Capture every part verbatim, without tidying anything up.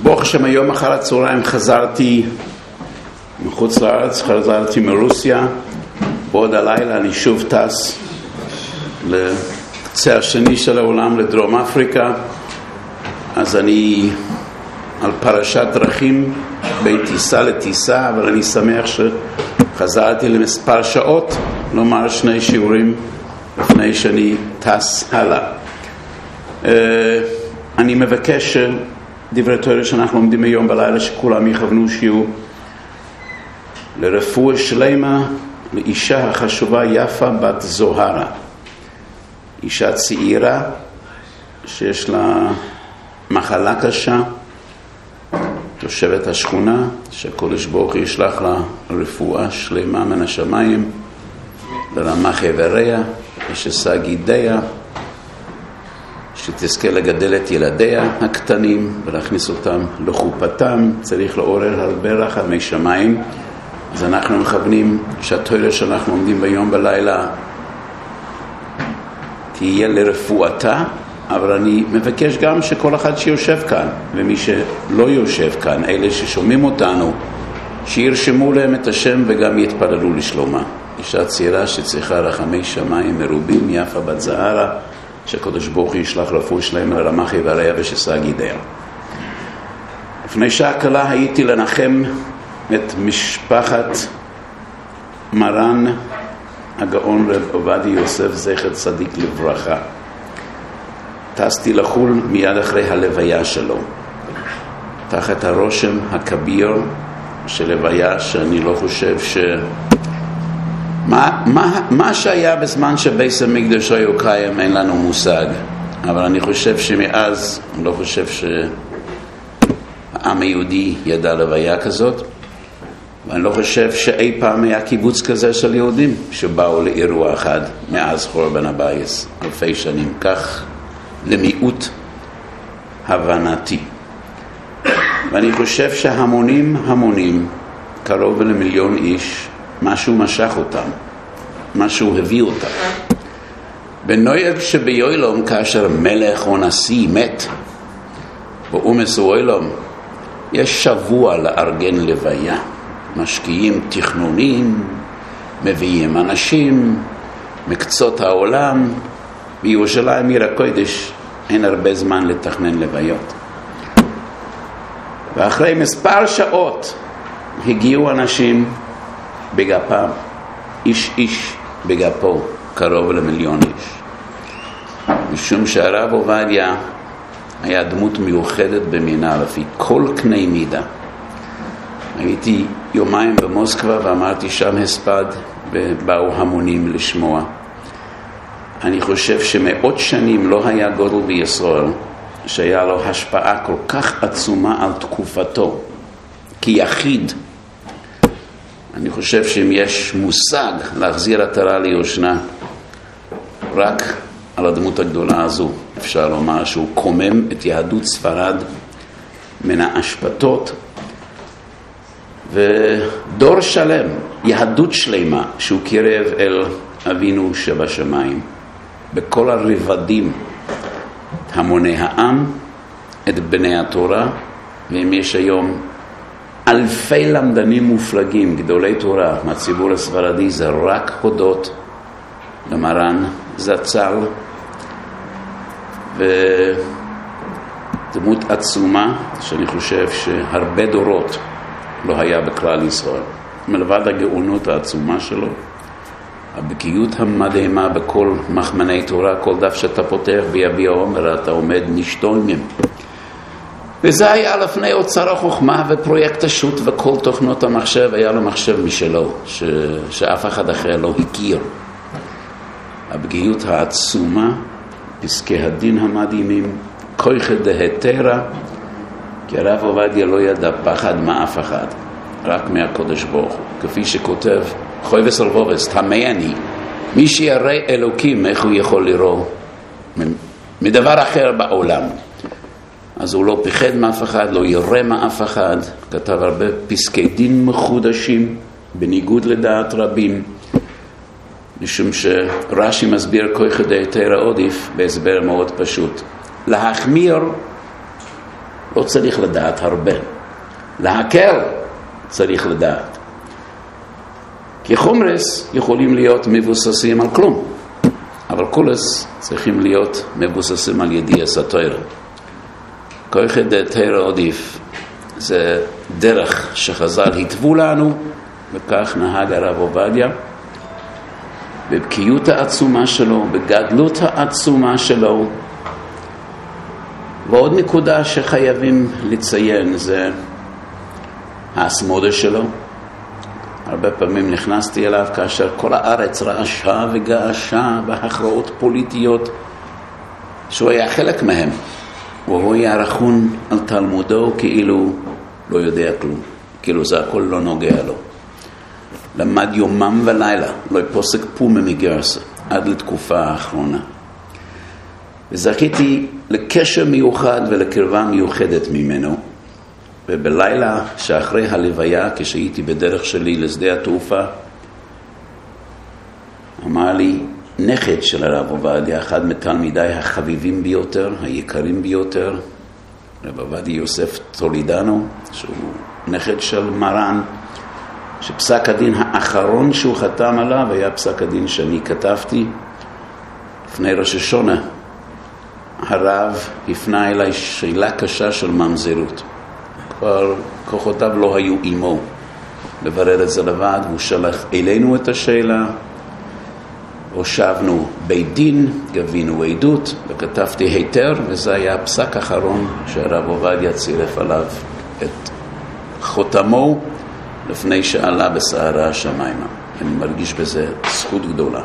ברוך השם, היום אחר הצהריים חזרתי מחוץ לארץ, חזרתי מרוסיה, ועוד הלילה אני שוב טס לקצה השני של העולם, לדרום אפריקה. אז אני על פרשת דרכים בין טיסה לטיסה, אבל אני שמח שחזרתי למספר שעות לומר שני שיעורים לפני שאני טס הלאה. אני מבקש דברי תורה שאנחנו לומדים היום בלילה שכולם יכוונו שיהיו לרפואה שלמה לאישה החשובה יפה בת זוהרה, אישה צעירה שיש לה מחלה קשה, תושבת השכונה, שהקדוש ברוך הוא ישלח לה רפואה שלמה מן השמיים, לרמ"ח איבריה ושס"ה גידיה, שתזכה לגדל את ילדיה הקטנים ולהכניס אותם לחופתם. צריך לעורר הרבה רחמי שמיים. אז אנחנו מכוונים שהתורה שאנחנו עומדים ביום בלילה תהיה לרפואתה, אבל אני מבקש גם שכל אחד שיושב כאן ומי שלא יושב כאן, אלה ששומעים אותנו, שירשמו להם את השם וגם יתפללו לשלומה. אישה צעירה שצריכה רחמי שמיים מרובים, יפה בת זוהרה, שהקדוש ברוך הוא ישלח רפואה שלמה לרמ"ח איבריה ושס"ה גידיה. לפני שעה קלה הייתי לנחם את משפחת מרן הגאון רב עובדיה יוסף זכר צדיק לברכה. טסתי לחול מיד אחרי הלוויה שלו, תחת הרושם הכביר של לוויה שאני לא חושב ש... מה, מה, מה שהיה בזמן שבית המקדש היה קיים אין לנו מושג, אבל אני חושב שמאז, אני לא חושב שהעם היהודי ידע לוויה כזאת, ואני לא חושב שאי פעם היה קיבוץ כזה של יהודים שבאו לאירוע אחד מאז חורבן הבית, אלפי שנים, כך למיעוט הבנתי. ואני חושב שהמונים המונים, קרוב למיליון איש, משהו משך אותם, משהו הביא אותם. בנויג שביולום, כאשר מלך או נשיא מת באומס אוילום, יש שבוע לארגן לוויה, משקיעים תכנונים, מביאים אנשים מקצות העולם. בירושלים עיר הקודש אין הרבה זמן לתכנן לוויות, ואחרי מספר שעות הגיעו אנשים בגפם, איש איש בגפו, קרוב למיליון איש, משום שהרב עובדיה היה דמות מיוחדת במינה לפי כל קנה מידה. הייתי יומיים במוסקבה ואמרתי שם הספד, ובאו המונים לשמוע. אני חושב שמאות שנים לא היה גודל בישראל שהיה לו השפעה כל כך עצומה על תקופתו כיחיד. אני חושב שאם יש מושג להחזיר עטרה ליושנה, רק על הדמות הגדולה הזו אפשר לומר שהוא קומם את יהדות ספרד מן האשפתות, ודור שלם, יהדות שלמה שהוא קירב אל אבינו שבשמיים בכל הרבדים, המוני העם, את בני התורה. ואם יש היום אלפי למדנים מופלגים, גדולי תורה מהציבור הספרדי, זה רק הודות למרן זצ"ל, ודמות עצומה שאני חושב שהרבה דורות לא היה בכלל ישראל. מלבד הגאונות העצומה שלו, הבקיאות המדהימה בכל מחמני תורה, כל דף שאתה פותח ביביע עומר אתה עומד נשתונים. וזה היה לפני אוצר החוכמה ופרויקט השו"ת וכל תוכנות המחשב. היה לו מחשב משלו ש... שאף אחד אחר לא הכיר. הבקיאות העצומה, פסקי הדין המדהימים, כוח דהתרא, כי הרב עובדיה לא ידע פחד מאף אחד, רק מהקדוש ברוך הוא. כפי שכותב חויבס אלבובס, תמה אני, מי שירא אלוקים איך הוא יכול לראות מדבר אחר בעולם. אז הוא לא פחד מאף אחד, לא ירא מאף אחד. כתב הרבה פסקי דין מחודשים בניגוד לדעת רבים, משום שרש"י מסביר כוח דהתרא עודיף בהסבר מאוד פשוט. להחמיר לא צריך לדעת הרבה. להקל צריך לדעת. כי חומרס יכולים להיות מבוססים על כלום, אבל כולס צריכים להיות מבוססים על ידיעת התורה. כוח דתורה עדיף, זה דרך שחז"ל התוו לנו, וכך נהג הרב עובדיה, בבקיאות העצומה שלו, בגדלות העצומה שלו. ועוד נקודה שחייבים לציין זה הסמודה שלו. הרבה פעמים נכנסתי אליו כאשר כל הארץ רעשה וגעשה בהכרעות פוליטיות שהוא היה חלק מהם, והוא היה רחון על תלמודו כאילו לא יודע כלום, כאילו זה הכל לא נוגע לו. למד יומם ולילה, לא פוסק פומה מגרסה, עד לתקופה האחרונה. וזכיתי לקשר מיוחד ולקרבה מיוחדת ממנו, ובלילה שאחרי הלוויה, כשהייתי בדרך שלי לשדה התעופה, אמר לי, נכד של הרב עובדיה, אחד מתלמידי החביבים ביותר, היקרים ביותר, רב עובדיה יוסף טולידנו, שהוא נכד של מרן, שפסק הדין האחרון שהוא חתם עליו היה פסק הדין שאני כתבתי לפני ראש השונה. הרב הפנה אליי שאלה קשה של ממזרות. כבר כוחותיו לא היו עמו לברר את זה לבד, הוא שלח אלינו את השאלה, הושבנו בית דין, גבינו עדות, וכתבתי היתר, וזה היה הפסק האחרון שהרב עובדיה צירף עליו את חותמו לפני שעלה בסערה השמיימה. אני מרגיש בזה זכות גדולה.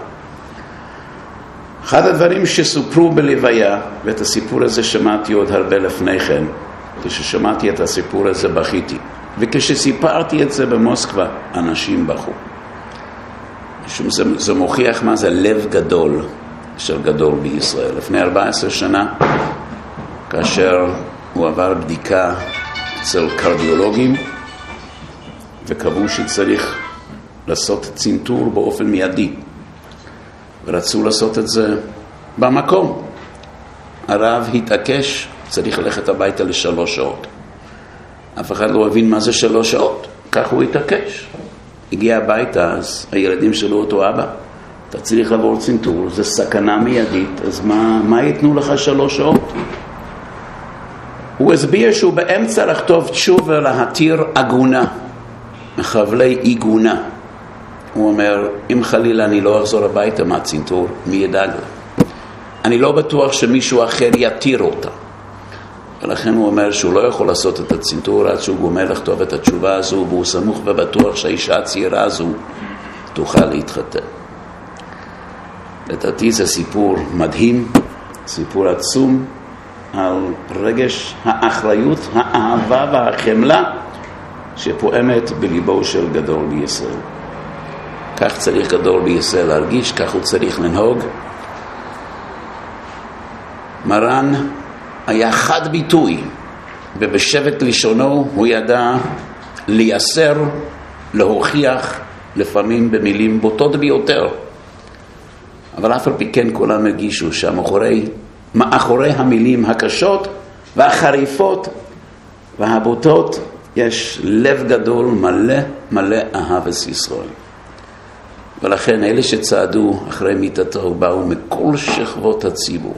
אחד הדברים שסופרו בלוויה, ואת הסיפור הזה שמעתי עוד הרבה לפני כן, כששמעתי את הסיפור הזה בכיתי, וכשסיפרתי את זה במוסקבה, אנשים בכו. זה, זה מוכיח מה זה לב גדול של גדול בישראל. לפני ארבע עשרה שנה, כאשר הוא עבר בדיקה אצל קרדיולוגים, וקבעו שצריך לעשות צנתור באופן מיידי, ורצו לעשות את זה במקום. הרב התעקש, צריך ללכת הביתה לשלוש שעות. אף אחד לא הבין מה זה שלוש שעות, כך הוא התעקש. הגיע הביתה, אז הילדים שלו אותו, אבא, אתה צריך לעבור צנתור, זה סכנה מיידית, אז מה, מה ייתנו לך שלוש שעות? הוא הסביר שהוא באמצע לכתוב תשובה להתיר עגונה, מחבלי עיגונה. הוא אומר, אם חלילה אני לא אחזור הביתה מהצנתור, מי ידאג לה? אני לא בטוח שמישהו אחר יתיר אותה. ולכן הוא אומר שהוא לא יכול לעשות את הצנתור עד שהוא גומר לכתוב את התשובה הזו, והוא סמוך ובטוח שהאישה הצעירה הזו תוכל להתחתן. לדעתי זה סיפור מדהים, סיפור עצום על רגש האחריות, האהבה והחמלה שפועמת בליבו של גדול בישראל. כך צריך גדול בישראל להרגיש, כך הוא צריך לנהוג. מרן היה חד ביטוי, ובשבט לשונו הוא ידע לייסר, להוכיח, לפעמים במילים בוטות ביותר. אבל אף על פי כן כולם הרגישו שהמאחורי, מאחורי המילים הקשות והחריפות והבוטות יש לב גדול מלא מלא אהבת ישראל. ולכן אלה שצעדו אחרי מיתתו באו מכל שכבות הציבור.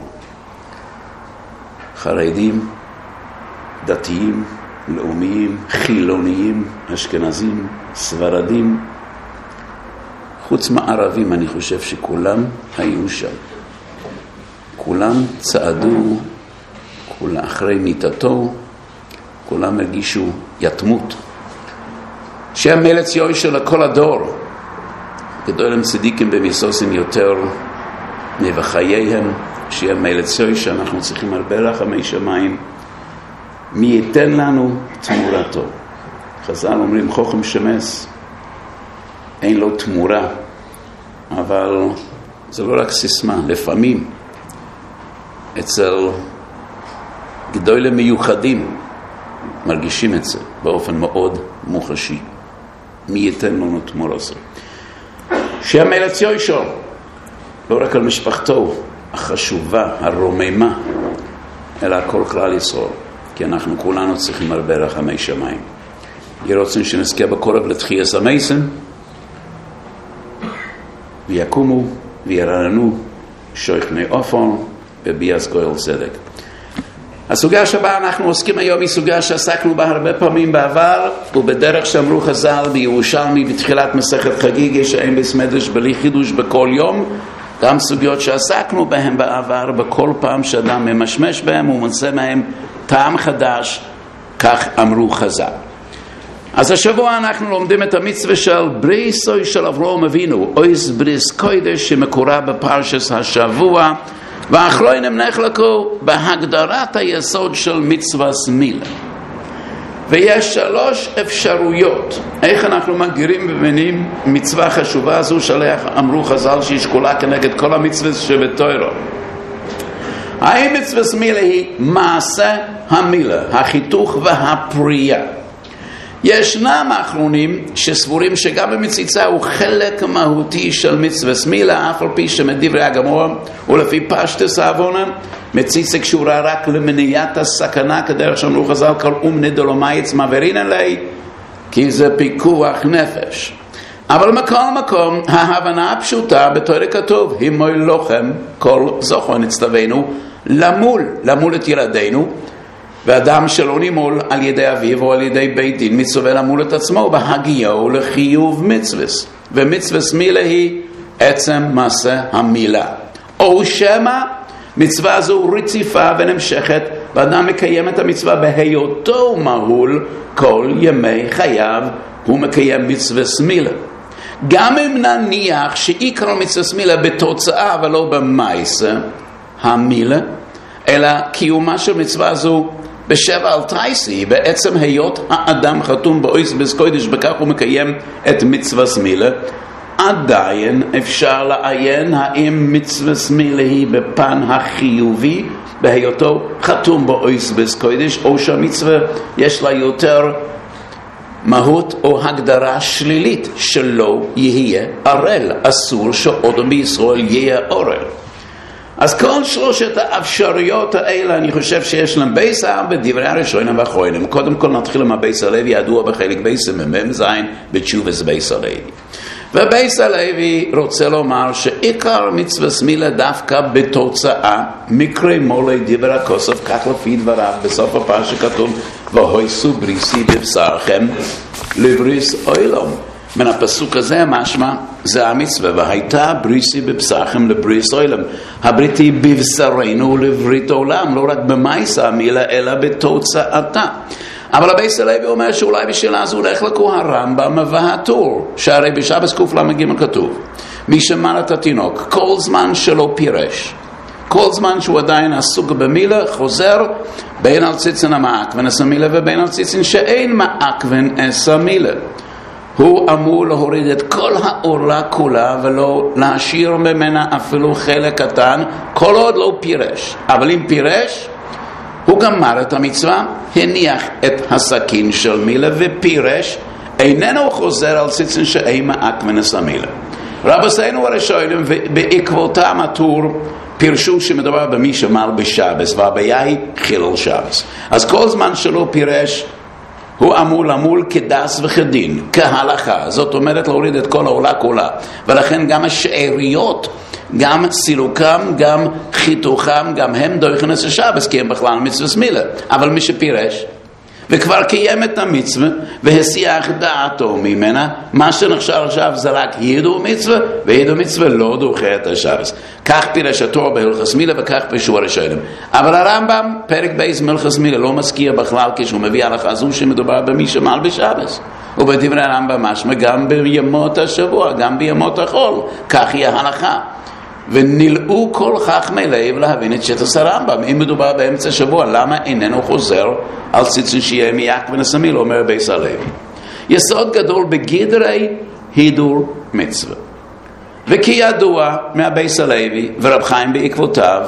חרדים, דתיים, לאומיים, חילוניים, אשכנזים, ספרדים, חוץ מערבים, אני חושב שכולם היו שם. כולם צעדו, כולם אחרי מיתתו, כולם הרגישו יתמות. שם מלץ יוישה לכל הדור, גדול הם צדיקים במיסוסים יותר מבחייהם, שיהיה מלץ יוישה, אנחנו צריכים הרבה רחמי שמיים, מי ייתן לנו תמורתו. חז"ל אומרים חוכם שמס, אין לו תמורה, אבל זה לא רק סיסמה, לפעמים אצל גדולים מיוחדים מרגישים את זה באופן מאוד מוחשי. מי ייתן לנו תמורתו. שם מלץ יוישה, לא רק על משפחתו החשובה, הרוממה, אלא כל כלל ישראל. כי אנחנו כולנו צריכים הרבה רחמי שמיים. יהיה רוצים שנזכה בקורב לתחייס המייסן, ויקומו וירעננו שויכני אופון וביאס גואל צדק. הסוגיה שבה אנחנו עוסקים היום היא סוגיה שעסקנו בה הרבה פעמים בעבר, ובדרך שאמרו חז"ל בירושלמי בתחילת מסכת חגיגה שאין ביס מדרש בלי חידוש בכל יום, גם סוגיות שעסקנו בהן בעבר, בכל פעם שאדם ממשמש בהם ומוצא מהם טעם חדש, כך אמרו חז"ל. אז השבוע אנחנו לומדים את המצווה של בריסוי של אברהם אבינו, אויס בריס קודש שמקורה בפרשת השבוע, ואחרונים נחלקו בהגדרת היסוד של מצווה סמילה. ויש שלוש אפשרויות איך אנחנו מגדירים ומבינים מצווה חשובה זו שלך אמרו חז"ל שהיא שקולה כנגד כל המצוות שבתורה. האם מצווה סמילה היא מעשה המילה, החיתוך והפרייה? ישנם האחרונים שסבורים שגם המציצה הוא חלק מהותי של מצווה סמילה, אף על פי שמדברי הגמרא ולפי פשטוס העוונה מציצה קשורה רק למניעת הסכנה, כדרך שאמרו חז"ל כל אומנה דלומייץ מעברין עלי, כי זה פיקוח נפש. אבל מכל מקום ההבנה הפשוטה בתורה כתוב הימוי לוחם כל זוכר נצטווינו למול, למול את ילדינו, ואדם שלא נימול על ידי אביו או על ידי בית דין מצווה למול את עצמו בהגיעו לחיוב מצווס, ומצווה סמילה היא עצם מעשה המילה, או שמה מצווה זו רציפה ונמשכת ואדם מקיים את המצווה בהיותו מהול כל ימי חייו, הוא מקיים מצווה סמילה. גם אם נניח שעיקר מצווה סמילה בתוצאה ולא במעשה המילה, אלא קיומה של מצווה זו בשבע על טייסי, בעצם היות האדם חתום באויס בקודש, בכך הוא מקיים את מצווה סמילה, עדיין אפשר לעיין האם מצווה סמילה היא בפן החיובי בהיותו חתום באויס בקודש, או שהמצווה יש לה יותר מהות או הגדרה שלילית שלא יהיה ערל, אסור שאדם בישראל יהיה ערל. אז כל שלושת האפשרויות האלה אני חושב שיש להם בייסה בדברי הראשונים והאחרונים. קודם כל נתחיל עם הבייס הלוי, ידוע בחלק בייס ממם זין בתשובס בייס הלוי. ובייס הלוי רוצה לומר שעיקר מצווה סמילה דווקא בתוצאה, מקרה מולי דיבר הכוסף, כך לפי דבריו בסוף הפרשה כתוב והויסו בריסי בבשרכם לבריס אוילום. מן הפסוק הזה משמע זה המצווה, והייתה בריסי בבשרכם לבריס אוילם, הברית היא בבשרנו לברית עולם, לא רק במעשה המילה אלא בתוצאתה. אבל הבייס הלוי אומר שאולי בשאלה זו הולך לקרוא הרמב"ם והטור, שהרי בשבס קל"ג כתוב מי שמל את התינוק כל זמן שלא פירש, כל זמן שהוא עדיין עסוק במילה, חוזר בין על ציצין המעקבן אס המילה ובין על ציצין שאין מעקבן אס המילה, הוא אמור להוריד את כל העורלה כולה ולא להשאיר ממנה אפילו חלק קטן כל עוד לא פירש. אבל אם פירש הוא גמר את המצווה, הניח את הסכין של מילה ופירש, איננו חוזר על ציצין שאין מעקבן אס המילה. רבותינו הראשונים בעקבותם הטור פירשו שמדובר במי שמל בשבס, והבעיה היא חילל שבס. אז כל זמן שלא פירש הוא אמור למול כדס וכדין, כהלכה. זאת אומרת להוריד את כל העולה כולה. ולכן גם השאריות, גם סילוקם, גם חיתוכם, גם הם דויכן את השבס, כי הם בכלל מצווה סמילה. אבל מי שפירש וכבר קיים את המצווה והסיח דעתו ממנה, מה שנחשב עכשיו זה רק ידו מצווה, וידו מצווה לא דוחה את השבס. כך פירש התורה בהלכות מילה וכך פירשו הראשונים. אבל הרמב"ם פרק בייס בהלכות מילה לא מזכיר בכלל כשהוא מביא הלכה זו שמדובר במי שמל בשבס. ובדברי הרמב"ם משמע גם בימות השבוע, גם בימות החול, כך היא ההלכה. ונלאו כל חכמי לב להבין את שטס הרמב"ם. אם מדובר באמצע שבוע, למה איננו חוזר על ציצין שיהיה מעקבן אס המילה, אומר בייס הלוי. יסוד גדול בגדרי הידור מצווה. וכי ידוע מהבייס הלוי ורב חיים בעקבותיו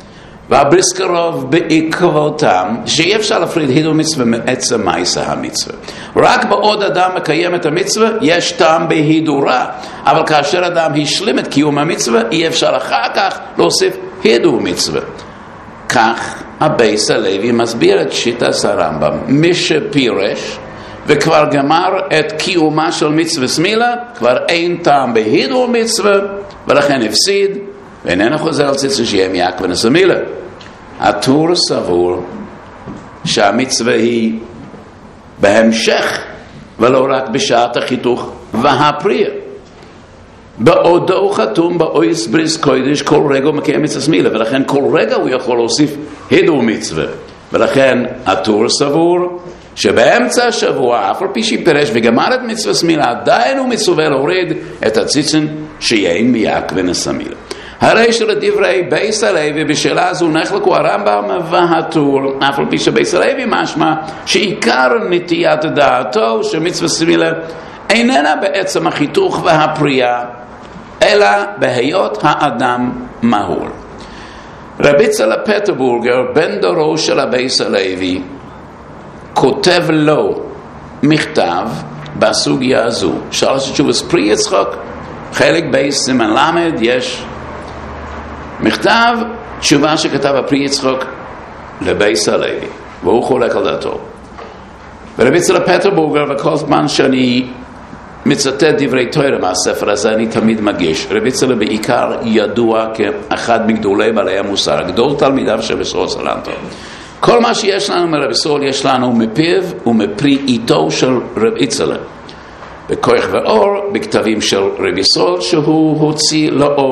והבריסקרוב בעקבותם שאי אפשר להפריד הידור מצווה מעצם מעשה המצווה. רק בעוד אדם מקיים את המצווה יש טעם בהידורה, אבל כאשר אדם השלים את קיום המצווה אי אפשר אחר כך להוסיף הידור מצווה. כך הבייס הלוי מסביר את שיטת הרמב"ם. מי שפירש וכבר גמר את קיומה של מצווה סמילה, כבר אין טעם בהידור מצווה, ולכן הפסיד, ואיננו חוזר על ציצה שיהיה מיעק ונסמילה. הטור סבור שהמצווה היא בהמשך, ולא רק בשעת החיתוך והפרייה. בעודו הוא חתום באויס בריס קוידש, כל רגע הוא מקיים מצווה סמילה, ולכן כל רגע הוא יכול להוסיף הידור מצווה. ולכן הטור סבור שבאמצע השבוע, אף על פי שפירש וגמר את מצווה סמילה, עדיין הוא מצווה להוריד את הציצן שיהיה מיעק ונסמילה. הרי שלדברי בייס הלוי בשאלה הזו נחלקו הרמב"ם והטור, אף על פי שבייס הלוי משמע שעיקר נטיית דעתו שמצווה סמילה איננה בעצם החיתוך והפרייה, אלא בהיות האדם מהול. רבי צלע פטרבורגר, בן דורו של הבייס הלוי, כותב לו מכתב בסוגיה הזו. שלוש תשובות פרי יצחק, חלק בייס סימן למד, יש מכתב תשובה שכתב הפרי יצחק לבייס הלוי, והוא חולק על דעתו. ורבי צלע פטרבורגר, וכל זמן שאני מצטט דברי תורה מהספר הזה, אני תמיד מגיש. רבי צלע בעיקר ידוע כאחד מגדולי בעלי המוסר, גדול תלמידיו של ישראל סלנטו. כל מה שיש לנו מרבי סול יש לנו מפיו ומפרי איתו של רבי צלע. בכוח ואור, בכתבים של רבי סול שהוא הוציא לאור.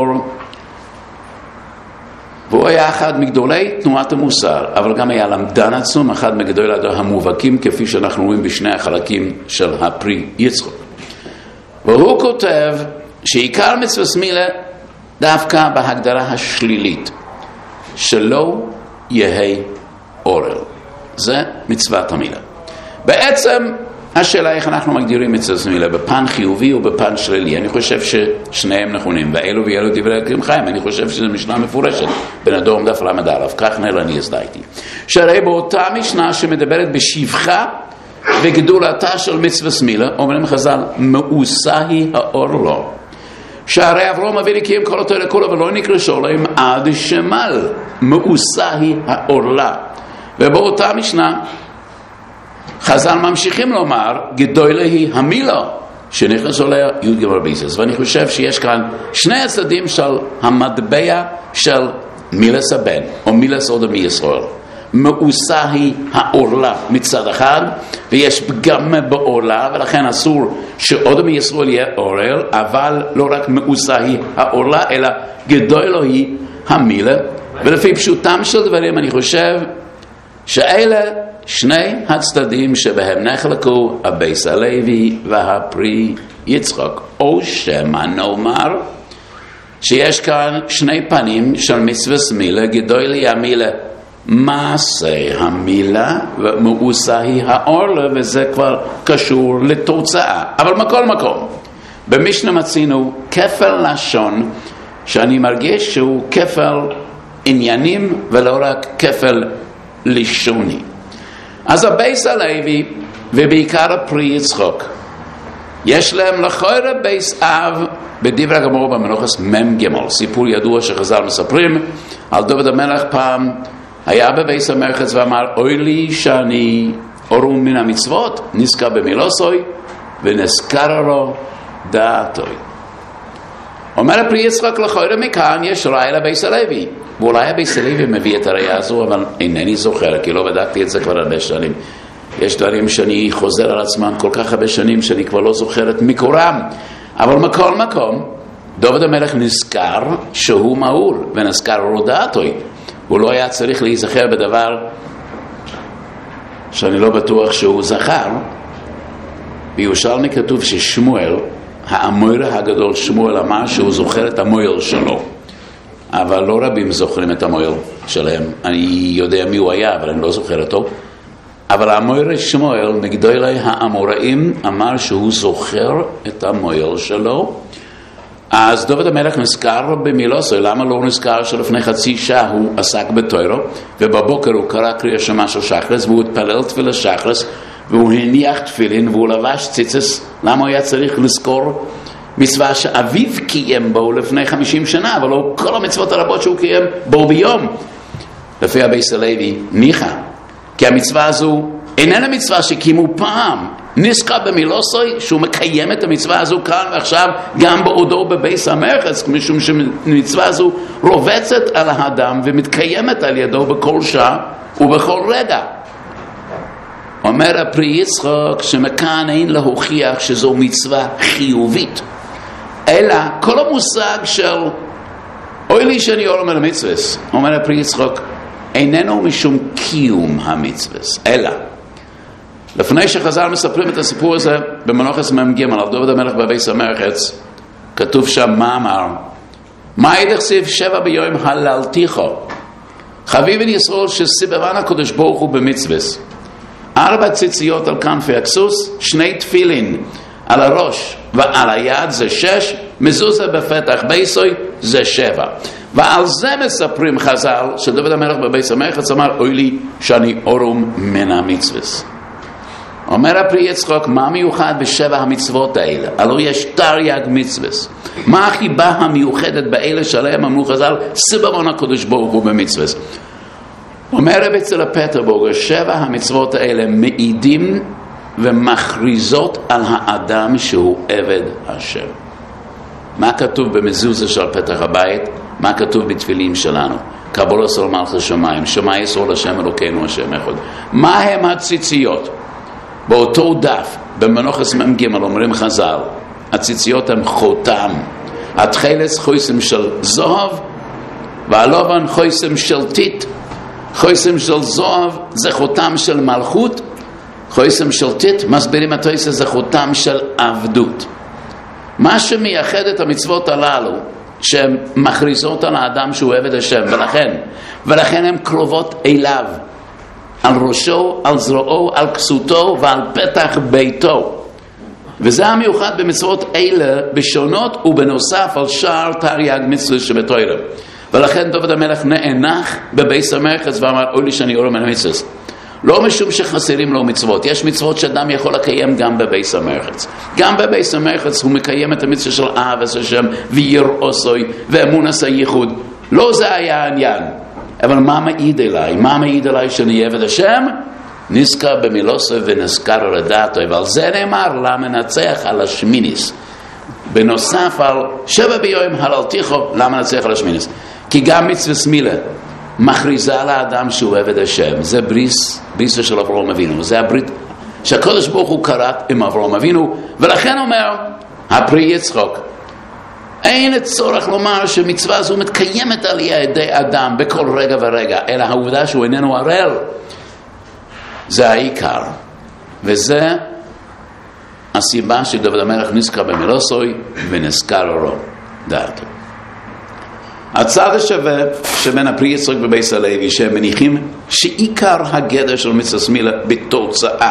והוא היה אחד מגדולי תנועת המוסר, אבל גם היה למדן עצום, אחד מגדולי המובהקים, כפי שאנחנו רואים בשני החלקים של הפרי יצחק. והוא כותב שעיקר מצווה סמילה דווקא בהגדרה השלילית, שלא יהי אורל. זה מצוות המילה. בעצם השאלה איך אנחנו מגדירים מצווה סמילה, בפן חיובי או בפן שלילי. אני חושב ששניהם נכונים, ואלו ואלו דברי הקרים חיים. אני חושב שזו משנה מפורשת בין הדור דף למד עליו, כך נראה אני הסדייתי. שהרי באותה משנה שמדברת בשבחה וגדולתה של מצווה סמילה, אומרים חז"ל, מאוסה היא האור לו. שהרי אברהם אבינו קיים כל אותו לכולו ולא נקרשו להם עד שמל, מאוסה היא האור לה. ובאותה משנה חז"ל ממשיכים לומר, גדולה היא המילה שנכנס עליה י' ג' ביסס. ואני חושב שיש כאן שני הצדדים של המטבע של מילס הבן, או מילס עוד מישראל. מאוסה היא העורלה מצד אחד, ויש פגם בעורלה, ולכן אסור שעוד מישראל יהיה עורל, אבל לא רק מאוסה היא העורלה, אלא גדולה היא המילה. ולפי פשוטם של דברים אני חושב שאלה שני הצדדים שבהם נחלקו הבייס הלוי והפרי יצחק. או שמה נאמר שיש כאן שני פנים של מצווה סמילה, גדולי המילה מעשה המילה ומאוסה היא האורלה, וזה כבר קשור לתוצאה. אבל מכל מקום במשנה מצינו כפל לשון שאני מרגיש שהוא כפל עניינים ולא רק כפל לשוני. אז הבייס הלוי ובעיקר הפרי יצחק יש להם לכאורה בייס אב בדברי הגמרא במנוחס מם ג', סיפור ידוע שחז"ל מספרים על דוד המלך. פעם היה בבייס המרחץ ואמר, אוי לי שאני אורום מן המצוות, נזכר במילוסוי ונזכר לו דעתוי. אומר הפרי יצחק, לכאורה מכאן יש ראיה לבייס הלוי, ואולי הבייס הלוי מביא את הראיה הזו, אבל אינני זוכר, כי לא בדקתי את זה כבר הרבה שנים. יש דברים שאני חוזר על עצמם כל כך הרבה שנים שאני כבר לא זוכר את מקורם. אבל מכל מקום דוד המלך נזכר שהוא מעול ונזכר לו דעתוי. הוא לא היה צריך להיזכר בדבר שאני לא בטוח שהוא זכר. בירושלמי כתוב ששמואל, האמור הגדול שמואל, אמר שהוא זוכר את המויל שלו, אבל לא רבים זוכרים את המויל שלהם. אני יודע מי הוא היה, אבל אני לא זוכר אותו. אבל המויל שמואל מגדולי האמוראים אמר שהוא זוכר את המויל שלו. אז דוד המלך נזכר במילוסוי. למה לא נזכר שלפני חצי שעה הוא עסק בתוירו, ובבוקר הוא קרא קריאה שמה של שחרס, והוא התפלל תפילה שחרס, והוא הניח תפילין, והוא לבש ציצס. למה הוא היה צריך לזכור מצווה שאביו קיים בו לפני חמישים שנה, אבל לא כל המצוות הרבות שהוא קיים בו ביום? לפי הבייס הלוי ניחא, כי המצווה הזו איננה מצווה שקיימו פעם, נזכר במילוסוי שהוא מקיים את המצווה הזו כאן ועכשיו גם בעודו בבייס המרחץ, משום שהמצווה הזו רובצת על האדם ומתקיימת על ידו בכל שעה ובכל רגע. אומר הפרי יצחק שמכאן אין להוכיח שזו מצווה חיובית, אלא כל המושג של אוי לי שאני עולם על המצווה, אומר הפרי יצחק, איננו משום קיום המצווה, אלא לפני שחז"ל מספרים את הסיפור הזה במנוחס מ"ג על דוד המלך בבייס המרחץ, כתוב שם מאמר, מה ידכסיב שבע ביום הללתיכו, חביבין ישראל שסיבבן הקדוש ברוך הוא במצווה, ארבע ציציות על כנפי הכסוס, שני תפילין על הראש ועל היד זה שש, מזוזה בפתח בייסוי זה שבע. ועל זה מספרים חז"ל שדוד המלך בבייס המרחץ אמר אוי לי שאני אורום מן המצווה. אומר הפרי יצחק, מה מיוחד בשבע המצוות האלה? הלוא יש תרי"ג מצווה. מה החיבה המיוחדת באלה שלהם אמרו חז"ל סיבבון הקדוש ברוך הוא במצווה? אומר רבי אצל פטרבורג, שבע המצוות האלה מעידים ומכריזות על האדם שהוא עבד השם. מה כתוב במזוזה של פתח הבית? מה כתוב בתפילים שלנו? קבול ישראל מלכי שמיים, שמע ישראל השם אלוקינו השם אחד. מה הם הציציות? באותו דף במנוחס מ"ג אומרים חז"ל, הציציות הם חותם, התחילס חויסם של זהב והלובן חויסם של טיט. חויסם של זהב זה חותם של מלכות, חויסם של טיט מסבירים התויסה זה חותם של עבדות. מה שמייחד את המצוות הללו שהן מכריזות על האדם שהוא עבד השם, ולכן ולכן הן קרובות אליו, על ראשו, על זרועו, על כסותו ועל פתח ביתו. וזה המיוחד במצוות אלה בשונות ובנוסף על שאר תרי"ג מצוות שבתורה. ולכן דוד המלך נאנח בבייס המרחץ ואמר אוי לי שאני אורום מן המצוות. לא משום שחסרים לו מצוות, יש מצוות שאדם יכול לקיים גם בבייס המרחץ. גם בבייס המרחץ הוא מקיים את המצווה של אהבת השם ויראוסוי ואמונס הייחוד. לא זה היה העניין. אבל מה מעיד אליי? מה מעיד אליי שאני עבד השם? נזכר במילוסו ונזכר על הדעתו, ועל זה נאמר למנצח על השמיניס. בנוסף על שבע ביום הללתיכו, למה נצח על השמיניס? כי גם מצווה סמילה מכריזה על האדם שהוא עבד השם. זה בריס, בריסו של אברהם אבינו. זה הברית שהקדוש ברוך הוא קראת עם אברהם אבינו, ולכן אומר הפרי יצחק, אין צורך לומר שמצווה זו מתקיימת על ידי אדם בכל רגע ורגע, אלא העובדה שהוא איננו ערל זה העיקר, וזה הסיבה שדוד המלך נזכר במילוסוי ונזכר לו דעתו. הצד השווה שבין הפרי יצחק בבייס הלוי שהם מניחים שעיקר הגדר של מצווה סמילה בתוצאה.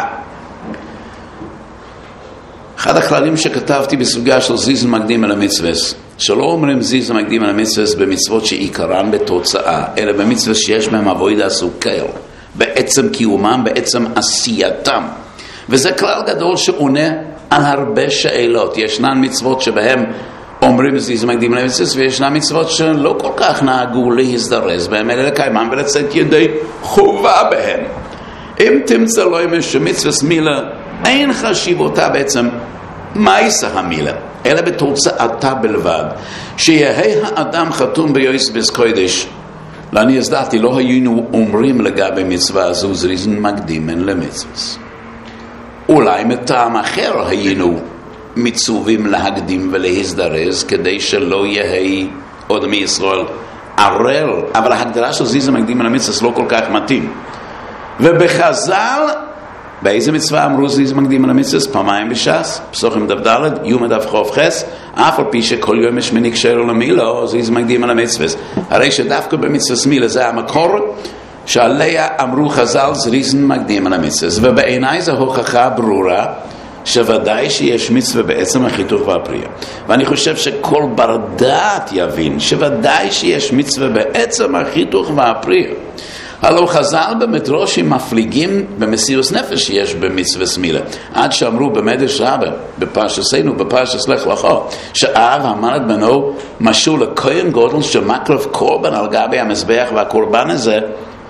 אחד הכללים שכתבתי בסוגיה של זיז מקדים על המצווה, שלא אומרים זיז מקדים על המצווה במצוות שעיקרן בתוצאה, אלא במצוות שיש בהם עבודה סוכר, בעצם קיומם, בעצם עשייתם. וזה כלל גדול שעונה על הרבה שאלות. ישנן מצוות שבהם אומרים זיז מקדים על המצווה, וישנן מצוות שלא כל כך נהגו להזדרז בהם, אלא לקיימם ולצאת ידי חובה בהם. אם תמצא לו עם שמצווה סמילה אין חשיבותה בעצם מייסה המילה, אלא בתוצאתה בלבד, שיהי האדם חתום ביוסבס קודש. ואני הזדעתי, לא היינו אומרים לגבי מצווה הזו זריזן מקדימן למצווה. אולי מטעם אחר היינו מצווים להקדים ולהזדרז, כדי שלא יהי עוד מישראל ערל, אבל ההגדרה של זריזן מקדימן למצווה לא כל כך מתאים. ובחז"ל באיזה מצווה אמרו זריז מקדים על המצווה? פעמיים בש"ס, פסוחים דף ד', יום דף חוף חס, אף על פי שכל יום יש מנקשר למילה, זריז מקדים על המצווה. הרי שדווקא במצווה סמילה זה המקור שעליה אמרו חז"ל זריז מקדים על המצווה. ובעיניי זו הוכחה ברורה שוודאי שיש מצווה בעצם החיתוך והפרייה. ואני חושב שכל בר דעת יבין שוודאי שיש מצווה בעצם החיתוך והפרייה. הלא חז"ל במדרשים מפליגים במסירות נפש שיש במצווה סמילה, עד שאמרו במדרש רבה בפרשתנו בפרשת לך לך שאב אמר את בנו משול לכהן גודל שמקרב קורבן על גבי המזבח, והקורבן הזה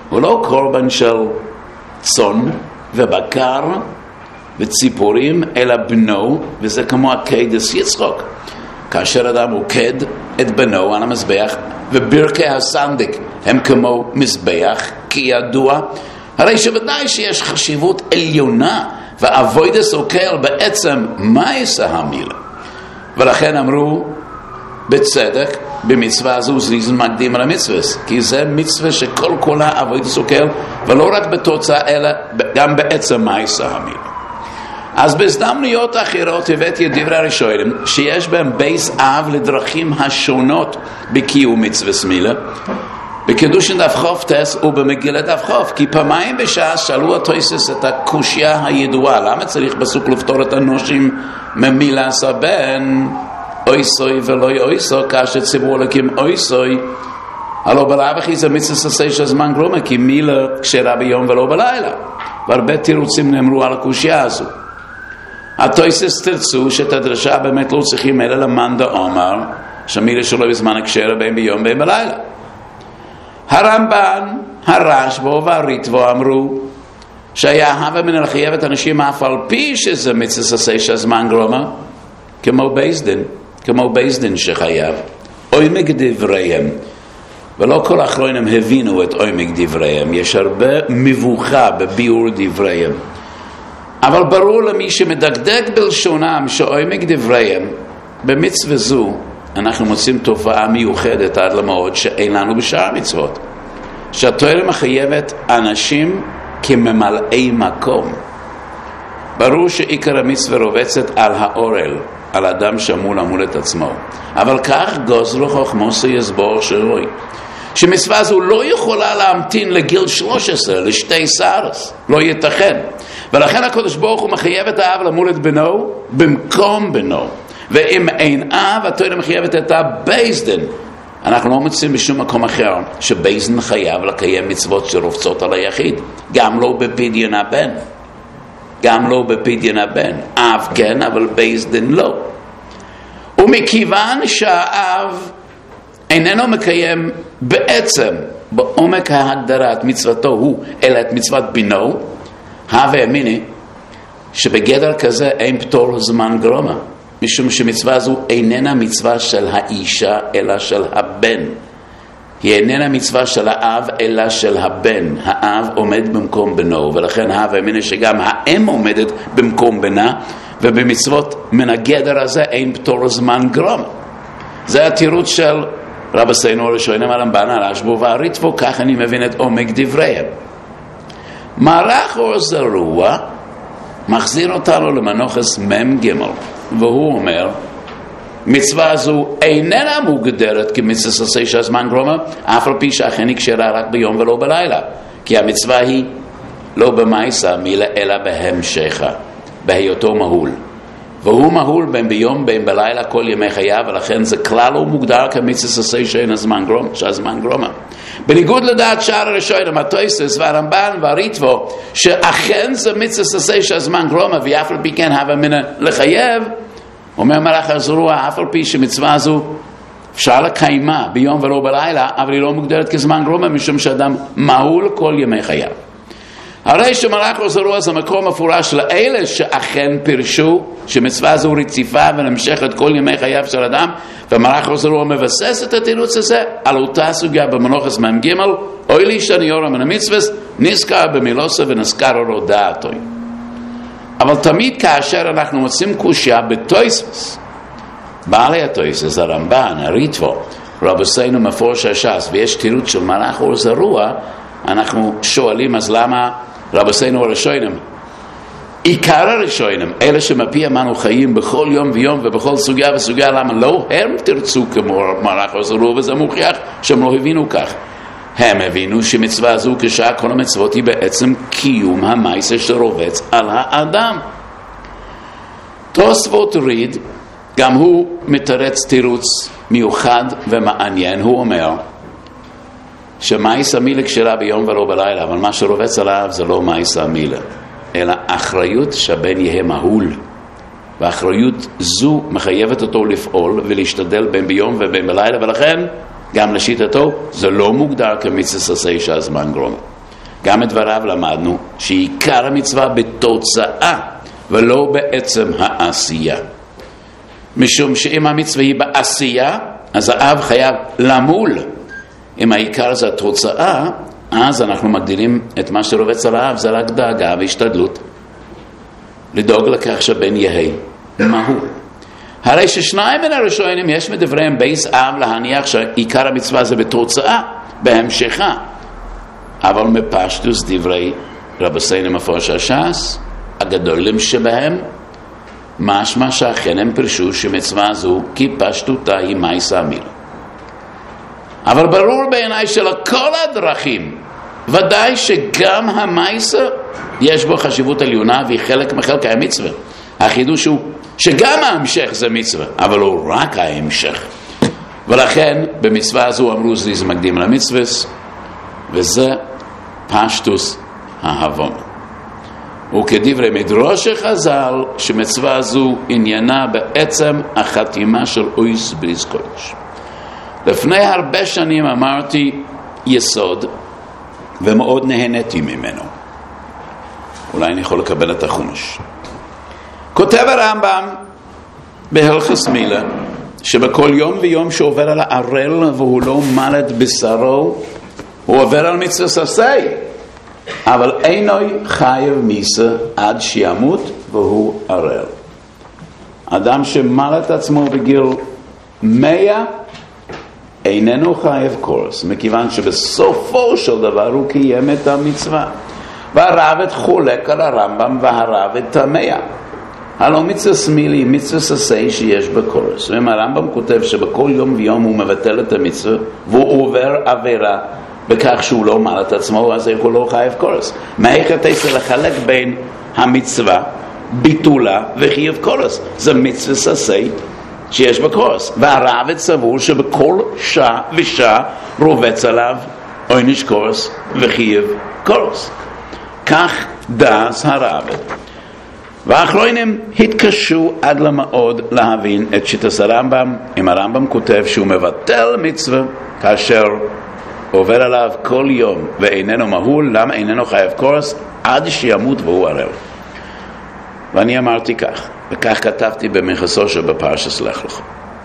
הוא לא קורבן של צאן ובקר וציפורים, אלא בנו, וזה כמו הקדש יצחוק. כאשר אדם עוקד את בנו על המזבח, וברכי הסנדק הם כמו מזבח, כי ידוע, הרי שוודאי שיש חשיבות עליונה, והאבוידס אוכל בעצם מה יעשה המילה. ולכן אמרו, בצדק, במצווה הזו זריזון מקדים על המצווה, כי זה מצווה שכל כולה אבוידס אוכל, ולא רק בתוצאה, אלא גם בעצם מה יעשה המילה. אז בהזדמנויות אחרות הבאתי את דברי הראשונים שיש בהם בייס אב לדרכים השונות בקיום מצווה מילה, בקידושין דף חוף טס ובמגילת דף חוף, כי פעמיים בשעה שאלו התויסס את הקושיה הידועה, למה צריך בסוף לפתור את הנושים ממילה סבן אויסוי ולא אויסו, כאשר ציבור אלוקים אויסוי, הלא בלאו הכי זה מצווה עשה של זמן גרומה, כי מילה כשרה ביום ולא בלילה, והרבה תירוצים נאמרו על הקושיה הזו. התויסס תרצו שאת הדרשה באמת לא צריכים אלא למאן דאמר שמילה שלו בזמן הקשר בין ביום בין בלילה. הרמב"ן, הרשב"א והריטב"א אמרו שהיה הווה מן לחייב את אנשים אף על פי שזה מצווה עשה של זמן גרומה, כמו בייס דין, כמו בייס דין שחייב עומק דבריהם, ולא כל האחרונים הבינו את עומק דבריהם, יש הרבה מבוכה בביאור דבריהם. אבל ברור למי שמדקדק בלשונם שעומק דבריהם, במצווה זו אנחנו מוצאים תופעה מיוחדת עד למאות שאין לנו בשאר המצוות, שהתורה מחייבת אנשים כממלאי מקום. ברור שעיקר המצווה רובצת על האורל, על אדם שאמור למול את עצמו, אבל כך גוזלו חוכמוסו יסבור שרוי, שמצווה זו לא יכולה להמתין לגיל שלוש עשרה לשתי סערס, לא ייתכן. ולכן הקדוש ברוך הוא מחייב את האב למול את בנו במקום בנו, ואם אין אב התורה מחייבת את הבייס דין. אנחנו לא מוצאים בשום מקום אחר שבייס דין חייב לקיים מצוות שרובצות על היחיד, גם לא בפדיון הבן, גם לא בפדיון הבן. אב כן, אבל בייס דין לא. ומכיוון שהאב איננו מקיים בעצם בעומק ההגדרת מצוותו הוא אלא את מצוות בנו, הווה אמיני שבגדר כזה אין פטור זמן גרומה, משום שמצווה זו איננה מצווה של האישה אלא של הבן, היא איננה מצווה של האב אלא של הבן. האב עומד במקום בנו, ולכן הווה אמיני שגם האם עומדת במקום בנה, ובמצוות מן הגדר הזה אין פטור זמן גרומה. זה התירוץ של רבותינו הראשונים הרמב"ן, הרשב"א והריטב"א, כך אני מבין את עומק דבריהם. מערך אור זרוע מחזיר אותנו למנוחס מם ג', והוא אומר מצווה זו איננה מוגדרת כמצווה עשה של זמן גרומה, אף על פי שאכן היא כשרה רק ביום ולא בלילה, כי המצווה היא לא במעשה מילה אלא בהמשכה, בהיותו מהול, והוא מהול בין ביום בין בלילה כל ימי חייו, ולכן זה כלל לא מוגדר כמצווה עשה של הזמן גרומה, של הזמן גרומה. בניגוד לדעת שאר הראשונים, התויסס והרמב"ן והריטב"א, שאכן זה מצווה עשה של הזמן גרומה, ואף על פי כן הווה מן לחייב, אומר מלאך הזרוע, אף על פי שמצווה הזו אפשר לקיימה ביום ולא בלילה, אבל היא לא מוגדרת כזמן גרומה, משום שאדם מהול כל ימי חייו. הרי שמלאך הזרוע זה מקום מפורש לאלה שאכן פירשו שמצווה זו רציפה ונמשכת כל ימי חייו של אדם, ומלאך הזרוע מבסס את התירוץ הזה על אותה סוגיה במנוחס מם ג', אוי לי שאני יורא מן המצווה נזכר במילוסה ונזכר לו דעתו. אבל תמיד כאשר אנחנו מוצאים קושיה בתויסס, בעלי התויסס, הרמב"ן, הריטב"א, רבותינו מפורש הש"ס, ויש תירוץ של מלאך הזרוע, אנחנו שואלים אז למה רבותינו הראשונים, עיקר הראשונים, אלה שמפי אמנו חיים בכל יום ויום ובכל סוגיה וסוגיה, למה לא הם תרצו כמו מלאך הזרוע, וזה מוכיח שהם לא הבינו כך. הם הבינו שמצווה זו כשעה כל המצוות היא בעצם קיום המעשה שרובץ על האדם. תוספות ריד, גם הוא מתרץ תירוץ מיוחד ומעניין, הוא אומר שמעשה מילה כשרה ביום ולא בלילה, אבל מה שרובץ עליו זה לא מעשה מילה, אלא אחריות שהבן יהיה מהול, והאחריות זו מחייבת אותו לפעול ולהשתדל בין ביום ובין בלילה, ולכן גם לשיטתו זה לא מוגדר כמצווה עשה של הזמן גרומה. גם את דבריו למדנו שעיקר המצווה בתוצאה ולא בעצם העשייה. משום שאם המצווה היא בעשייה, אז האב חייב למול. אם העיקר זה התוצאה, אז אנחנו מגדילים את מה שרובץ על האב, זה רק דאגה והשתדלות. לדאוג לכך שבן יהי מהו. הרי ששניים מן הראשונים יש מדבריהם בייס אב להניח שעיקר המצווה זה בתוצאה, בהמשכה. אבל מפשטוס דברי רבותינו מפורש הש"ס, הגדולים שבהם, משמע שאכן הם פרשו שמצווה זו כי פשטותה היא מעשה המילה. אבל ברור בעיניי שלכל הדרכים, ודאי שגם המעשה יש בו חשיבות עליונה והיא חלק מחלקי המצווה. החידוש הוא שגם ההמשך זה מצווה, אבל לא רק ההמשך. ולכן במצווה הזו אמרו זריז מקדים למצווה, וזה פשטוס ההבון. וכדברי מדרוש חז"ל שמצווה זו עניינה בעצם החתימה של אויס בריס קודש. לפני הרבה שנים אמרתי יסוד ומאוד נהניתי ממנו. אולי אני יכול לקבל את החומש. כותב הרמב"ם בהלכות מילה שבכל יום ויום שעובר על הערל והוא לא מלט בשרו, הוא עובר על מצווה עשה, אבל אינו חייב מיסה עד שימות והוא ערל. אדם שמלט עצמו בגיל מאה איננו חייב קורס, מכיוון שבסופו של דבר הוא קיים את המצווה. והרב חולק על הרמב"ם והרב תמה. הלא מצווה סמילי, מצווה עשה שיש בקורס. ואם הרמב"ם כותב שבכל יום ויום הוא מבטל את המצווה והוא עובר עבירה בכך שהוא לא מלט עצמו, אז הוא לא חייב קורס. מה איך אתה צריך לחלק בין המצווה, ביטולה וחייב קורס? זה מצווה עשה שיש בקורס. והרב סבור שבכל שעה ושעה רובץ עליו עונש קורס וחייב קורס. כך דאז הרב. והאחרונים התקשו עד למאוד להבין את שיטת הרמב"ם. אם הרמב"ם כותב שהוא מבטל מצווה כאשר עובר עליו כל יום ואיננו מהול, למה איננו חייב קורס עד שימות והוא ערל? ואני אמרתי כך, וכך כתבתי במכסו שבפרשת לך לך.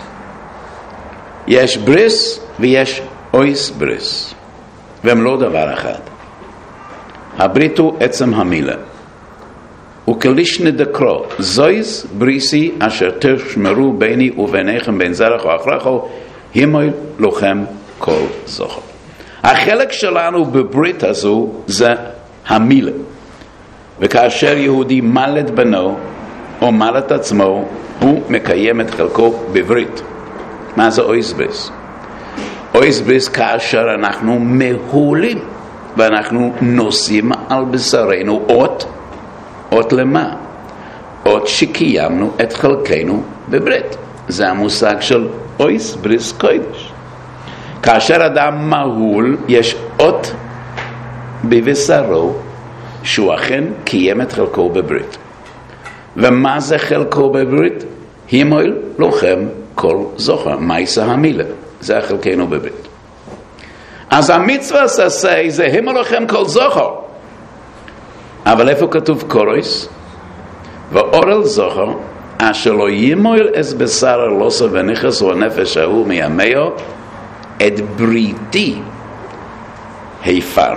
יש בריס ויש אויס בריס, והם לא דבר אחד. הברית הוא עצם המילה. וכלישנה דקרו, זויז בריסי אשר תשמרו ביני וביניכם בין זרח או אחרחו, הימוי לוחם כל זוכר. החלק שלנו בברית הזו זה המילה. וכאשר יהודי מלט בנו או מלט עצמו, הוא מקיים את חלקו בברית. מה זה אויס בריס? אויס בריס כאשר אנחנו מהולים ואנחנו נושאים על בשרנו אות, אות למה? אות שקיימנו את חלקנו בברית. זה המושג של אויס בריס קודש. כאשר אדם מהול יש אות בבשרו שהוא אכן קיים את חלקו בברית. ומה זה חלקו בברית? הימול לוחם כל זוכר, מעשה המילה, זה חלקנו בברית. אז המצווה עשה זה הימול לוחם כל זוכר. אבל איפה כתוב קורס? ואורל זוכר אשר לא ימול אס בשר אלוסו ונכס או הנפש ההוא מימיו את בריתי היפר.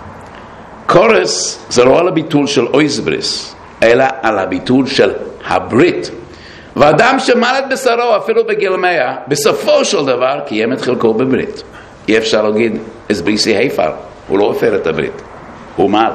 קורס זה לא על הביטול של אויס בריס, אלא על הביטול של הברית. ואדם שמלט בשרו אפילו בגיל מאה, בסופו של דבר קיים את חלקו בברית. אי אפשר להגיד אס בריסי היפר, הוא לא הפר את הברית, הוא מל.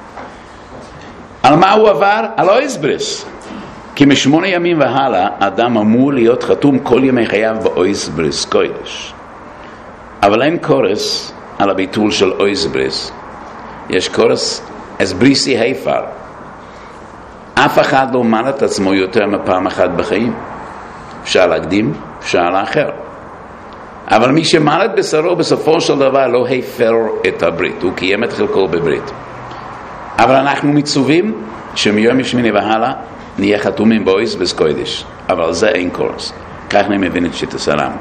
על מה הוא עבר? על אויס בריס. כי משמונה ימים והלאה אדם אמור להיות חתום כל ימי חייו באויס בריס קודש. אבל אין קורס על הביטול של אויס בריס. יש קורס אס בריסי היפר. אף אחד לא מל את עצמו יותר מפעם אחת בחיים. אפשר להקדים, אפשר לאחר. אבל מי שמל את בשרו בסופו של דבר לא הפר את הברית, הוא קיים את חלקו בברית. אבל אנחנו מצווים שמיום שמיני והלאה נהיה חתומים באויס בריס קודש. אבל זה אין קורס. כך אני מבין את שיטת הרמב"ם.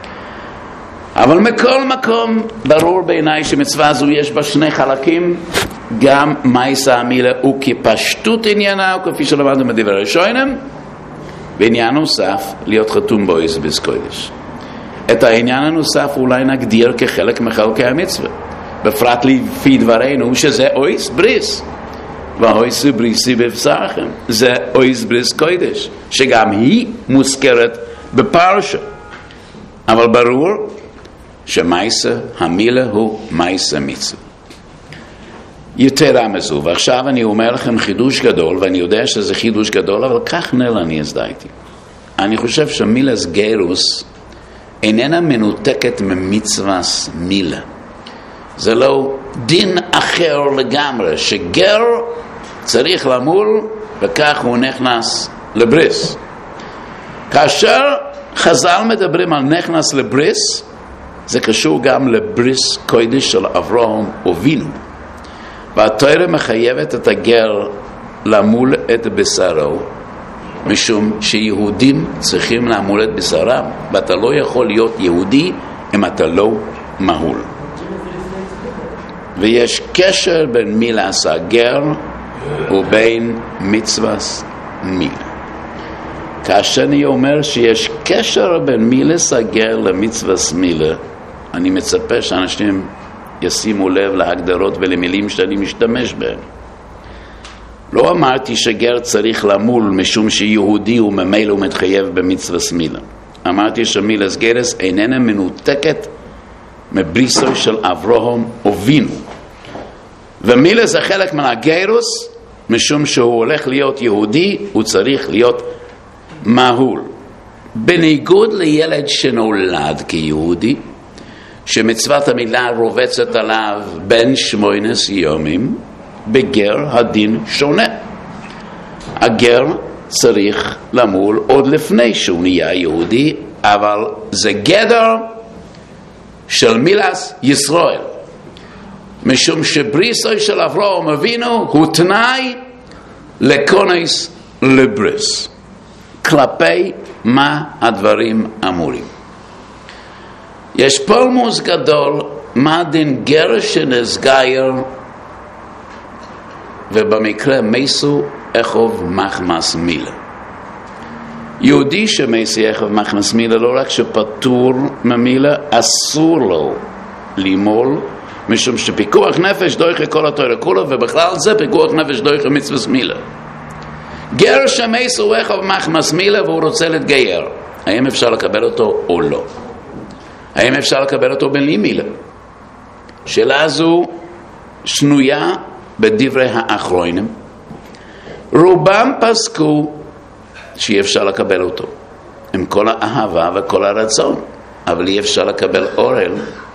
אבל מכל מקום ברור בעיניי שמצווה זו יש בה שני חלקים, גם מייסה המילה הוא כפשטות עניינה, וכפי שלמדנו בדברי ראשונים, בעניין נוסף להיות חתום באויס בריס קודש. את העניין הנוסף אולי נגדיר כחלק מחלקי המצווה, בפרט לפי דברינו שזה אויס בריס, והאויס בריסי בבשרכם, זה אויס בריס קודש, שגם היא מוזכרת בפרשה. אבל ברור שמייסה המילה הוא מייסה מצווה. יתרה מזו, ועכשיו אני אומר לכם חידוש גדול, ואני יודע שזה חידוש גדול, אבל כך נל אני הזדהיתי. אני חושב שמילס גרוס איננה מנותקת ממצווס מילה. זה לא דין אחר לגמרי, שגר צריך למול וכך הוא נכנס לבריס. כאשר חז"ל מדברים על נכנס לבריס, זה קשור גם לבריס קודש של אברהם אבינו. והתורה מחייבת את הגר למול את בשרו, משום שיהודים צריכים למול את בשרם, ואתה לא יכול להיות יהודי אם אתה לא מהול. ויש קשר בין מילס הגר ובין מצווס מילה. כאשר אני אומר שיש קשר בין מילס הגר למצווס מילה, אני מצפה שאנשים ישימו לב להגדרות ולמילים שאני משתמש בהן. לא אמרתי שגר צריך למול משום שיהודי הוא ממילא ומתחייב במצווס מילה. אמרתי שמילס גרס איננה מנותקת מבריסו של אברהם אבינו. ומילה זה חלק מהגרוס, משום שהוא הולך להיות יהודי, הוא צריך להיות מהול. בניגוד לילד שנולד כיהודי, שמצוות המילה רובצת עליו בין שמונס יומים, בגר הדין שונה. הגר צריך למול עוד לפני שהוא נהיה יהודי, אבל זה גדר של מילס ישראל. משום שבריסו של אברהם אבינו הוא תנאי לכונס לבריס. כלפי מה הדברים אמורים. יש פולמוס גדול מה דין גר שנסגייר ובמקרה מייסו אחוב מחמס מילה. יהודי שמייסי אחוב מחמס מילה לא רק שפטור ממילה, אסור לו לימול, משום שפיקוח נפש דויכה כל התורה כולה, ובכלל זה פיקוח נפש דויכה מצווס מילה. גר שמייסו אחוב מחמס מילה והוא רוצה להתגייר, האם אפשר לקבל אותו או לא? האם אפשר לקבל אותו בלי מילה? שאלה זו שנויה בדברי האחרונים. רובם פסקו שאי אפשר לקבל אותו עם כל האהבה וכל הרצון, אבל אי אפשר לקבל אורל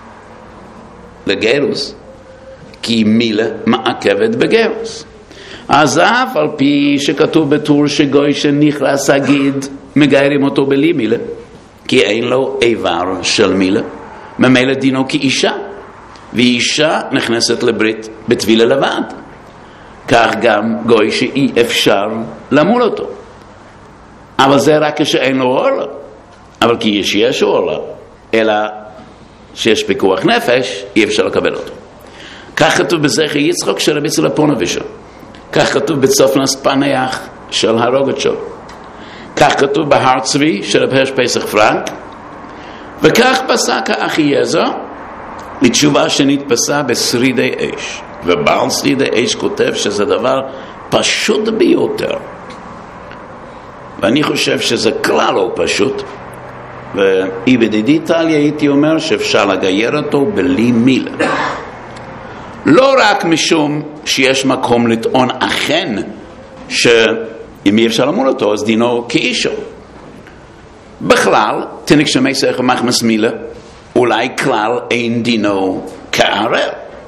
לגרוס, כי מילה מעכבת בגרוס. אז אף על פי שכתוב בטור שגוי שנכנס הגיד, מגיירים אותו בלי מילה, כי אין לו איבר של מילה, ממילא דינו כאישה, ואישה נכנסת לברית בטבילה לבד. כך גם גוי שאי אפשר למול אותו. אבל זה רק כשאין לו אורלה. אבל כי יש יש אורלה, אלא שיש פיקוח נפש, אי אפשר לקבל אותו. כך כתוב בזכר יצחק של רבי צלע פונובישו. כך כתוב בצופנס פניח של הרוגצ'וב. כך כתוב בהר צבי של רבי הרש פסח פרנק. וכך פסק האחייזר לתשובה שנתפסה בשרידי אש. ובעל שרידי אש כותב שזה דבר פשוט ביותר. ואני חושב שזה כלל לא פשוט. ואי בדידי טליה הייתי אומר שאפשר לגייר אותו בלי מילה. לא רק משום שיש מקום לטעון אכן שאם אי אפשר למול אותו אז דינו כאישו. בכלל, תנק שמייסה איך מחמס מילה, אולי כלל אין דינו כערל.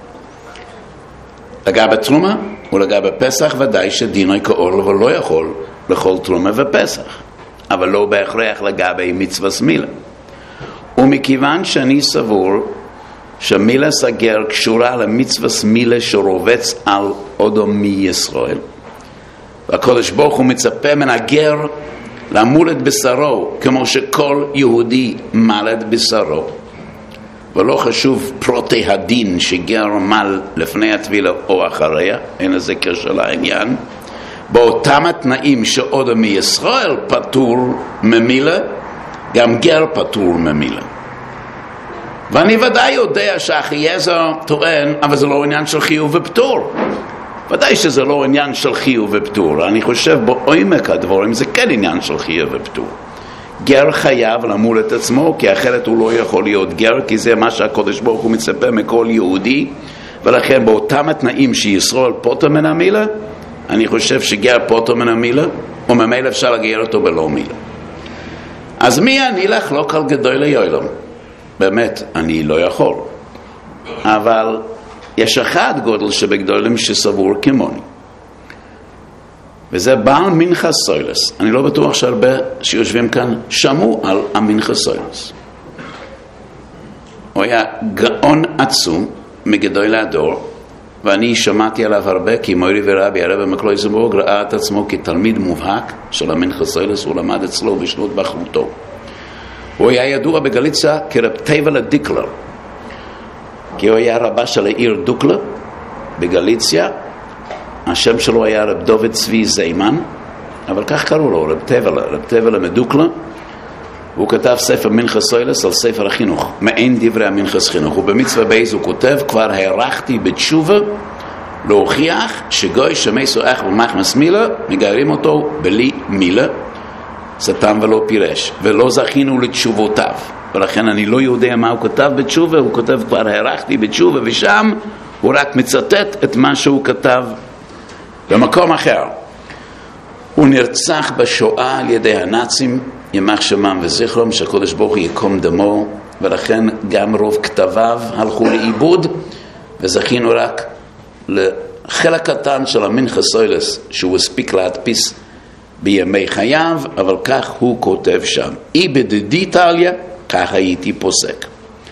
לגבי תרומה ולגבי פסח ודאי שדינו כאורל ולא יכול לכל תרומה ופסח, אבל לא בהכרח לגבי מצווה מילה. ומכיוון שאני סבור שמילה סגר קשורה למצווה מילה שרובץ על אודו מישראל, והקדוש ברוך הוא מצפה מן הגר למול את בשרו כמו שכל יהודי מל את בשרו, ולא חשוב פרוטי הדין שגר מל לפני הטבילה או אחריה, אין לזה קשר לעניין. באותם התנאים שעוד מישראל פטור ממילה, גם גר פטור ממילה. ואני ודאי יודע שאחייעזר טוען, אבל זה לא עניין של חיוב ופטור. ודאי שזה לא עניין של חיוב ופטור. אני חושב בעומק הדברים זה כן עניין של חיוב ופטור. גר חייב למול את עצמו, כי אחרת הוא לא יכול להיות גר, כי זה מה שהקדוש ברוך הוא מצפה מכל יהודי, ולכן באותם התנאים שישראל פוטר מן המילה, אני חושב שגר פוטר מן המילה, וממילא אפשר לגייר אותו בלא מילה. אז מי אני לחלוק על גדולי יעלם? באמת, אני לא יכול. אבל יש אחד גודל שבגדולים שסבור כמוני. וזה בעל מנחה סוילס. אני לא בטוח שהרבה שיושבים כאן שמעו על המנחה סוילס. הוא היה גאון עצום מגדולי הדור, ואני שמעתי עליו הרבה, כי מורי ורבי הרב מקלויזנבורג ראה את עצמו כתלמיד מובהק של המנחה סוילס, הוא למד אצלו בשנות בחרותו. הוא היה ידוע בגליציה כרב טייבלה דיקלר, כי הוא היה רבה של העיר דוקלה בגליציה. השם שלו היה רב דוד צבי זיימן, אבל כך קראו לו, רב טייבלה, רב טייבלה מדוקלה. והוא כתב ספר מנחה סוילס על ספר החינוך, מעין דברי המנחס חינוך. ובמצווה בייז הוא כותב, כבר הערכתי בתשובה להוכיח שגוי שמייסו אך ומחמס מילה, מגיירים אותו בלי מילה, סתם ולא פירש, ולא זכינו לתשובותיו. ולכן אני לא יודע מה הוא כתב בתשובה, הוא כותב כבר הערכתי בתשובה, ושם הוא רק מצטט את מה שהוא כתב במקום אחר. הוא נרצח בשואה על ידי הנאצים, ימח שמם וזכרם, שהקדוש ברוך הוא יקום דמו, ולכן גם רוב כתביו הלכו לאיבוד, וזכינו רק לחלק קטן של המנחה סוילס שהוא הספיק להדפיס בימי חייו, אבל כך הוא כותב שם. אי בדדיטליה, כך הייתי פוסק.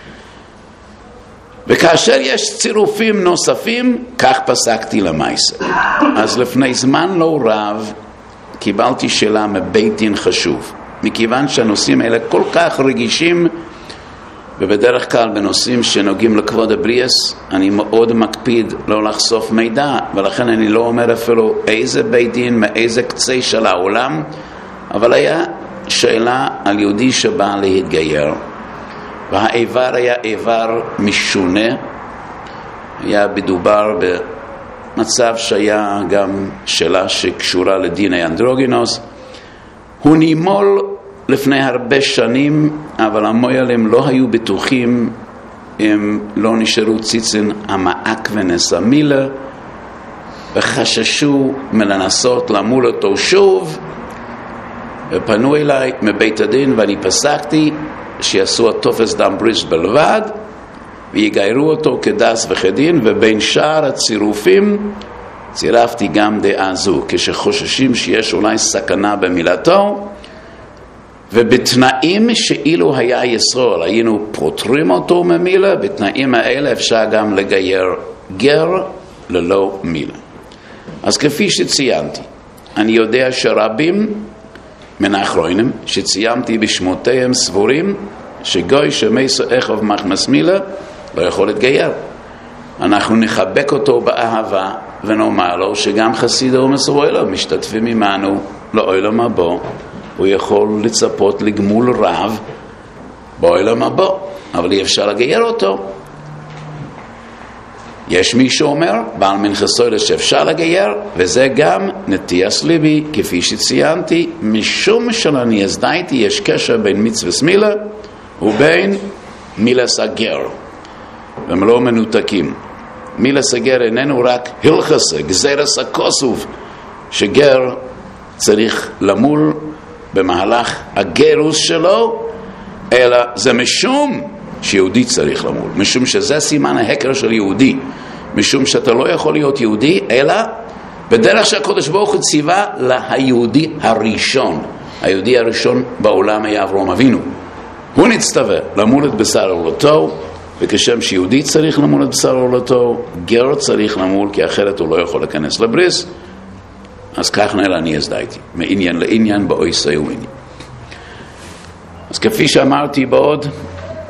וכאשר יש צירופים נוספים, כך פסקתי למעשה. אז לפני זמן לא רב קיבלתי שאלה מבית דין חשוב, מכיוון שהנושאים האלה כל כך רגישים, ובדרך כלל בנושאים שנוגעים לכבוד הבריאס אני מאוד מקפיד לא לחשוף מידע, ולכן אני לא אומר אפילו איזה בית דין מאיזה קצה של העולם. אבל היה שאלה על יהודי שבא להתגייר, והאיבר היה איבר משונה, היה בדובר במצב שהיה גם שאלה שקשורה לדיני אנדרוגינוס. הוא נימול לפני הרבה שנים, אבל המוילים לא היו בטוחים, הם לא נשארו ציצין המעק ונסה מילה, וחששו מלנסות למול אותו שוב, ופנו אליי מבית הדין, ואני פסקתי שיעשו התופס דם בריש בלבד, ויגיירו אותו כדס וכדין, ובין שאר הצירופים צירפתי גם דעה זו, כשחוששים שיש אולי סכנה במילתו, ובתנאים שאילו היה ישראל היינו פותרים אותו ממילה, בתנאים האלה אפשר גם לגייר גר ללא מילה. אז כפי שציינתי, אני יודע שרבים מן האחרונים שציינתי בשמותיהם סבורים שגוי שמייסו אחוב מחמס מילה לא יכול להתגייר. אנחנו נחבק אותו באהבה ונאמר לו שגם חסידו ומסורלו משתתפים עמנו לעולם הבא, הוא יכול לצפות לגמול רב בעולם הבא, אבל אי אפשר לגייר אותו. יש מי שאומר בעל מנחה סוילס שאפשר לגייר, וזה גם נטיית ליבי, כפי שציינתי, משום שאני הזדהיתי יש קשר בין מצווה מילה ובין מילס הגר, והם לא מנותקים. מילס הגר איננו רק הלכסה, גזירס הכוסוב, שגר צריך למול במהלך הגרוס שלו, אלא זה משום שיהודי צריך למול, משום שזה סימן ההקר של יהודי, משום שאתה לא יכול להיות יהודי אלא בדרך שהקדוש ברוך הוא ציווה ליהודי הראשון. היהודי הראשון בעולם היה אברהם אבינו, הוא נצטווה למול את בשר עולתו, וכשם שיהודי צריך למול את בשר עולתו, גר צריך למול, כי אחרת הוא לא יכול להיכנס לבריס. אז כך נראה אני הזדהיתי מעניין לעניין באויסי ועניין. אז כפי שאמרתי בעוד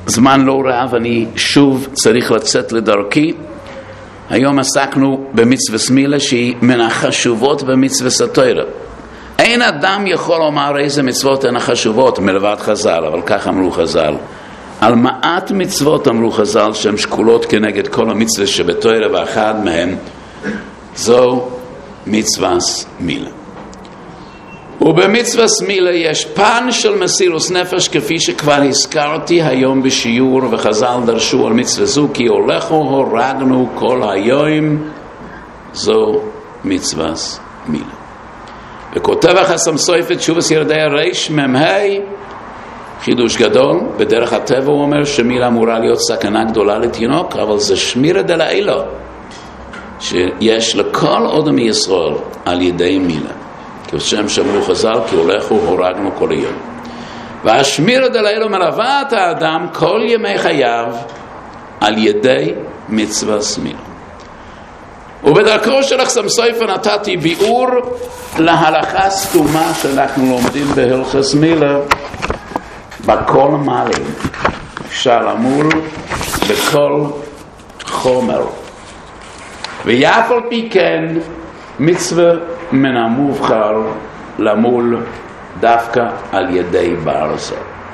זמן לא רב, אני שוב צריך לצאת לדרכי. היום עסקנו במצווה סמילה שהיא מן החשובות במצווה סתירה. אין אדם יכול לומר איזה מצוות הן החשובות מלבד חז"ל, אבל כך אמרו חז"ל. על מעט מצוות אמרו חז"ל שהן שקולות כנגד כל המצווה שבתירה, ואחד מהם זו מצווה סמילה. ובמצווה סמילה יש פן של מסירות נפש, כפי שכבר הזכרתי היום בשיעור, וחז"ל דרשו על מצווה זו, כי הולכו הורגנו כל היום, זו מצווה סמילה. וכותב החסם סופר תשובת ירדיה ריש ממ"ה, חידוש גדול. בדרך הטבע הוא אומר שמילה אמורה להיות סכנה גדולה לתינוק, אבל זה שמירה דלעילה שיש לכל אדם מישראל על ידי מילה, כשם שאמרו חז"ל, כי הולכו הורגנו כל היום. והשמירה דלעילה מלווה את האדם כל ימי חייו על ידי מצווה סמילה. ובדרכו של החסם סופר נתתי ביאור להלכה סתומה שאנחנו לומדים בהלכות מילה בכל מעלים, אפשר למול בכל חומר. ויף על פי כן מצווה מן המובחר למול דווקא על ידי ברזל.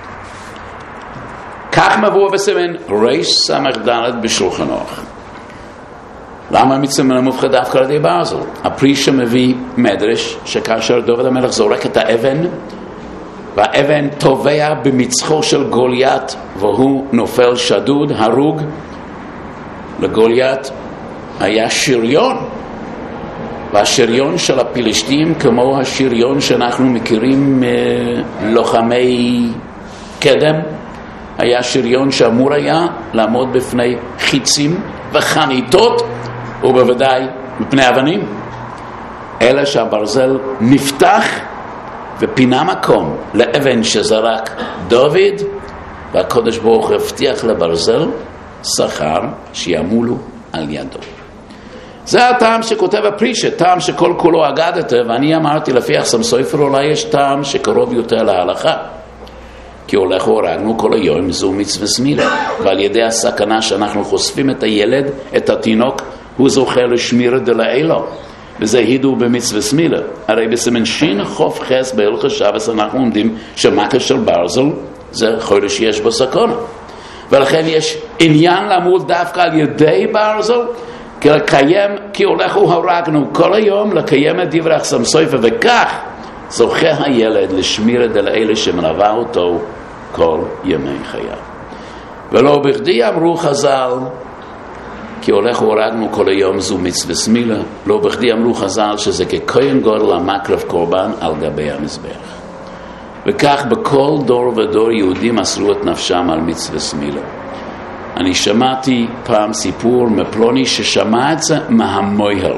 כך מבוא בסימן ריש סמך ד' בשולחן ערוך. למה מצווה מן המובחר דווקא על ידי ברזל? הפרישה מביא מדרש שכאשר דוד המלך זורק את האבן, והאבן טובע במצחו של גוליית והוא נופל שדוד, הרוג. לגוליית היה שריון, והשריון של הפלישתים כמו השריון שאנחנו מכירים מלוחמי קדם, היה שריון שאמור היה לעמוד בפני חיצים וחניתות ובוודאי בפני אבנים, אלא שהברזל נפתח ופינה מקום לאבן שזרק דוד, והקדוש ברוך הוא הבטיח לברזל שכר שיעמולו על ידו. זה הטעם שכותב הפרישה, טעם שכל כולו אגדת, ואני אמרתי לפי החסם סופר אולי יש טעם שקרוב יותר להלכה, כי הולך הורגנו כל היום, זו מצווה סמילה, ועל ידי הסכנה שאנחנו חושפים את הילד, את התינוק, הוא זוכה לשמירה דלעילה, וזה הידור במצווה סמילה. הרי בסימן שין חוף חס בהלכות שבס אנחנו עומדים שמכה של ברזל זה חודש שיש בו סכנה, ולכן יש עניין למול דווקא על ידי ברזל, כי לקיים, כי הולכו הורגנו כל היום, לקיים את דברי החסם סופר, וכך זוכה הילד לשמירה דלעילה שמלווה אותו כל ימי חייו. ולא בכדי אמרו חז"ל, כי הולכו הורגנו כל היום זו מצווה סמילה. לא בכדי אמרו חז"ל שזה ככהן גדול המקרב קורבן על גבי המזבח. וכך בכל דור ודור יהודים מסרו את נפשם על מצווה סמילה. אני שמעתי פעם סיפור מפלוני ששמע את זה מהמויהל.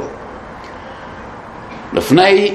לפני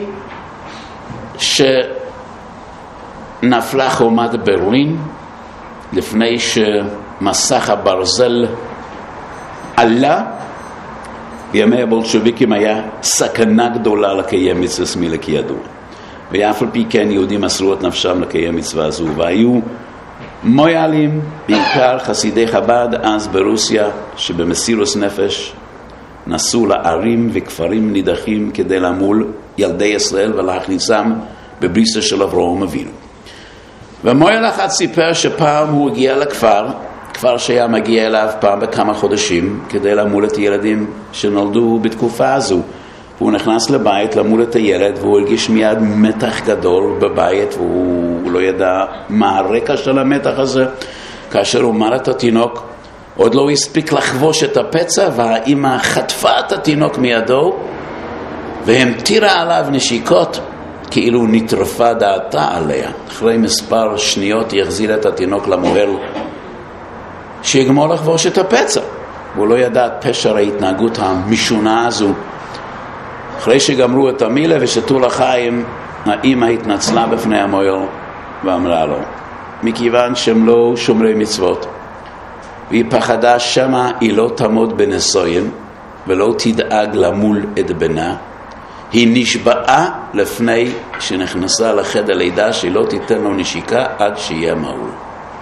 שנפלה חומת ברלין, לפני שמסך הברזל עלה, בימי הבולשביקים היה סכנה גדולה לקיים מצווה סמילה כידוע. ואף על פי כן יהודים מסרו את נפשם לקיים מצווה הזו, והיו מויאלים, בעיקר חסידי חב"ד אז ברוסיה, שבמסירות נפש נסעו לערים וכפרים נידחים כדי למול ילדי ישראל ולהכניסם בבריסה של אברהם אבינו. ומויאל אחד סיפר שפעם הוא הגיע לכפר, כפר שהיה מגיע אליו פעם בכמה חודשים כדי למול את הילדים שנולדו בתקופה הזו. הוא נכנס לבית למול את הילד והוא הרגיש מיד מתח גדול בבית, והוא לא ידע מה הרקע של המתח הזה. כאשר הוא מר את התינוק, עוד לא הספיק לחבוש את הפצע, והאמא חטפה את התינוק מידו והמטירה עליו נשיקות כאילו נטרפה דעתה עליה. אחרי מספר שניות היא החזירה את התינוק למוהל שיגמור לחבוש את הפצע. הוא לא ידע את פשר ההתנהגות המשונה הזו. אחרי שגמרו את המילה ושתו לחיים, האמא התנצלה בפני המוהל ואמרה לו, מכיוון שהם לא שומרי מצוות והיא פחדה שמה היא לא תעמוד בנישואים ולא תדאג למול את בנה, היא נשבעה לפני שנכנסה לחדר לידה שהיא לא תיתן לו נשיקה עד שיהיה מהול.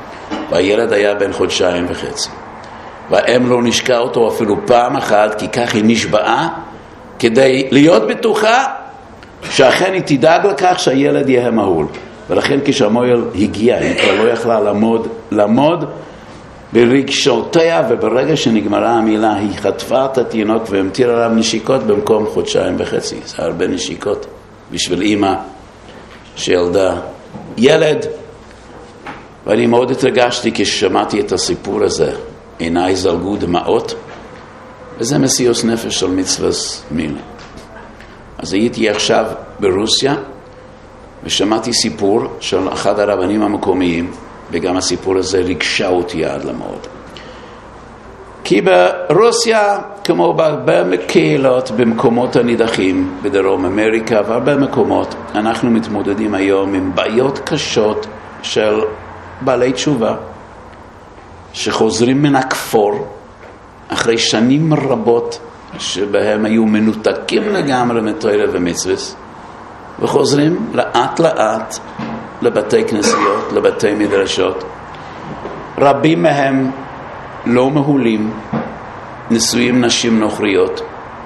והילד היה בן חודשיים וחצי. והאם לא נשקה אותו אפילו פעם אחת, כי כך היא נשבעה, כדי להיות בטוחה שאכן היא תדאג לכך שהילד יהיה מהול. ולכן כשהמויל הגיע, היא כבר לא יכלה לעמוד, לעמוד ברגשותיה, וברגע שנגמרה המילה, היא חטפה את התינוק והמטירה עליו נשיקות במקום חודשיים וחצי. זה הרבה נשיקות בשביל אמא שילדה ילד. ואני מאוד התרגשתי כששמעתי את הסיפור הזה. עיניי זלגו דמעות, וזה מסירות נפש של מצוות מילה. אז הייתי עכשיו ברוסיה, ושמעתי סיפור של אחד הרבנים המקומיים, וגם הסיפור הזה ריגשה אותי עד למאוד. כי ברוסיה, כמו בהרבה קהילות במקומות הנידחים, בדרום אמריקה והרבה מקומות, אנחנו מתמודדים היום עם בעיות קשות של בעלי תשובה, שחוזרים מן הכפור, אחרי שנים רבות שבהם היו מנותקים לגמרי מתורה ומצוות, וחוזרים לאט לאט לבתי כנסיות, לבתי מדרשות. רבים מהם לא מהולים, נשואים נשים נוכריות,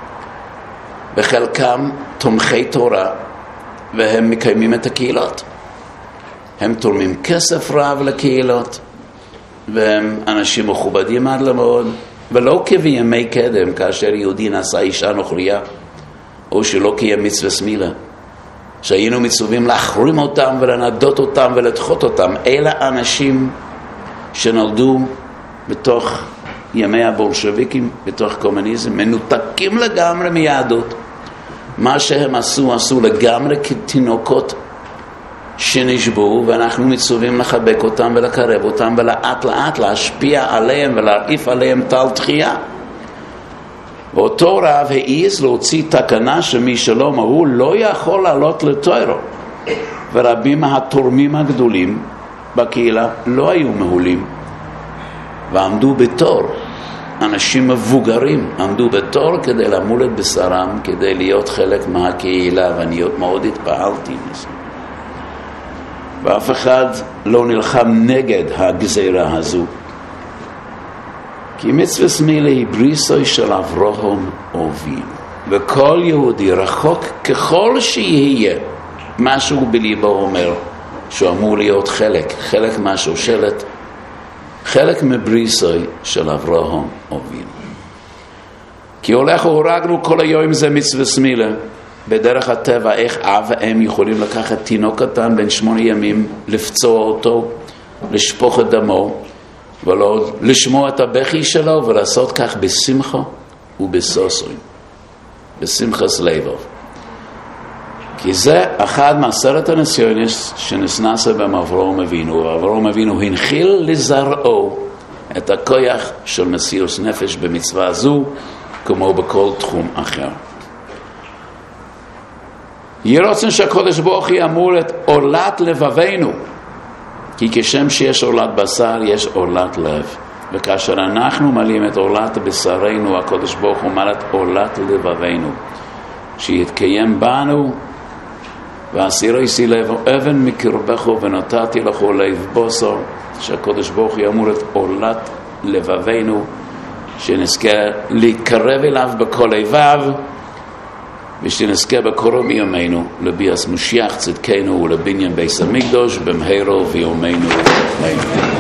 בחלקם תומכי תורה, והם מקיימים את הקהילות. הם תורמים כסף רב לקהילות, והם אנשים מכובדים עד למאוד, ולא כבימי קדם, כאשר יהודי נשא אישה נוכריה, או שלא קיים מצוות מילה, שהיינו מצווים להחרים אותם ולנדות אותם ולדחות אותם. אלה אנשים שנולדו בתוך ימי הבולשביקים, בתוך קומוניזם, מנותקים לגמרי מיהדות. מה שהם עשו, עשו לגמרי כתינוקות שנשבו, ואנחנו מצווים לחבק אותם ולקרב אותם ולאט לאט להשפיע עליהם ולהרעיף עליהם טל תחייה. ואותו רב העיז להוציא תקנה שמי שלא מהול לא יכול לעלות לתורה. ורבים מהתורמים הגדולים בקהילה לא היו מהולים, ועמדו בתור. אנשים מבוגרים עמדו בתור כדי למול את בשרם, כדי להיות חלק מהקהילה, ואני מאוד התפעלתי מזה. ואף אחד לא נלחם נגד הגזירה הזו. כי מצוות מילה היא בריסוי של אברהם אבינו. וכל יהודי רחוק ככל שיהיה, משהו בליבו אומר שהוא אמור להיות חלק, חלק מהשושלת, חלק מבריסוי של אברהם אבינו. כי הולך והורגנו כל היום זה מצוות מילה. בדרך הטבע, איך אב ואם יכולים לקחת תינוק קטן בן שמונה ימים, לפצוע אותו, לשפוך את דמו, ולא לשמוע את הבכי שלו, ולעשות כך בשמחה ובסוסרים, בשמחת לבב. כי זה אחד מעשרת הניסיונות שנסנסה בהם אברהם אבינו. אברהם אבינו הנחיל לזרעו את הכוח של מסירות נפש במצווה הזו, כמו בכל תחום אחר. יהיה רוצן שהקודש ברוך הוא יאמר את עולת לבבינו, כי כשם שיש עולת בשר יש עולת לב, וכאשר אנחנו מלאים את עולת בשרנו, הקודש ברוך הוא אומר את עולת לבבינו, שיתקיים בנו. והסירי סי לב אבן מקרבך ונתתי לך לב בוסר, שהקודש ברוך הוא יאמר את עולת לבבינו, שנזכה להתקרב אליו בכל לבב, ושנזכה בקרוב בימינו לביאת משיח צדקנו ולבניין בית המקדש במהרה בימינו. אמן.